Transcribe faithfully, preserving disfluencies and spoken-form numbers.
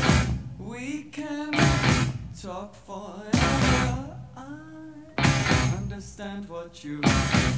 We can talk forever. I understand what you